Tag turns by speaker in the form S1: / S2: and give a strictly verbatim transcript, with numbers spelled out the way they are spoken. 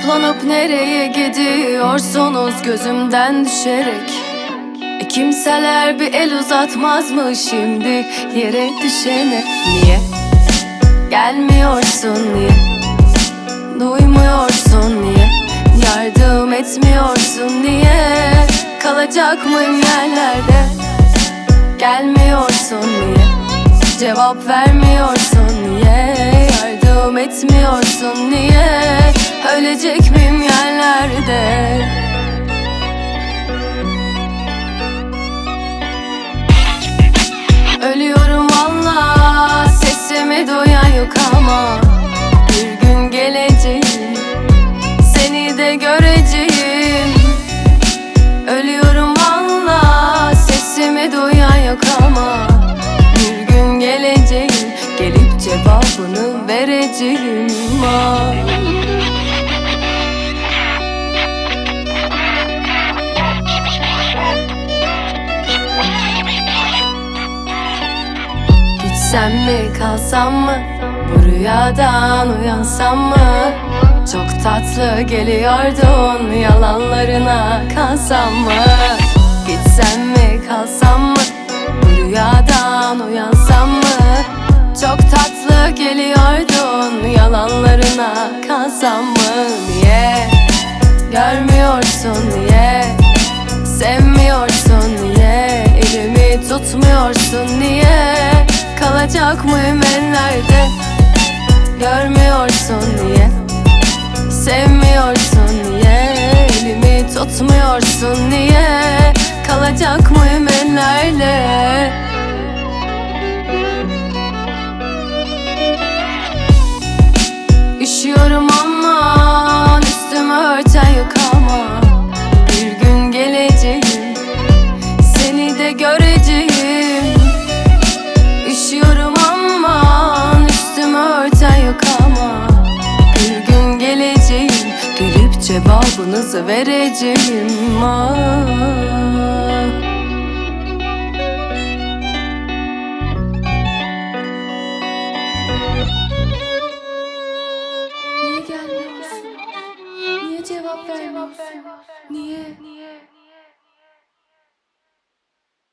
S1: Toplanıp nereye gidiyorsunuz gözümden düşerek? E kimseler bir el uzatmaz mı şimdi yere düşene? Niye gelmiyorsun, niye duymuyorsun, niye yardım etmiyorsun, niye kalacak mıyım yerlerde? Gelmiyorsun, niye cevap vermiyorsun, niye yardım etmiyorsun, niye ölecek miyim yerlerde? Ölüyorum valla, sesimi duyan yok ama bir gün geleceğim, seni de göreceğim. Ölüyorum valla, sesimi duyan yok ama bir gün geleceğim, gelip cevabını vereceğim. Ah. Gitsem mi kalsam mı, bu rüyadan uyansam mı? Çok tatlı geliyordun, yalanlarına kalsam mı? Gitsem mi kalsam mı, bu rüyadan uyansam mı? Çok tatlı geliyordun, yalanlarına kalsam mı? Niye görmüyorsun, niye sevmiyorsun, niye elimi tutmuyorsun, niye kalacak mıyım ellerde? Görmüyorsun, niye sevmiyorsun, niye elimi tutmuyorsun, niye kalacak mıyım ellerde? Üşüyorum aman, üstümü örten yok ama bir gün geleceğim, seni de göreceğim. Üşüyorum aman, üstümü örten yok ama bir gün geleceğim, gelip cevabınızı vereceğim. Ah.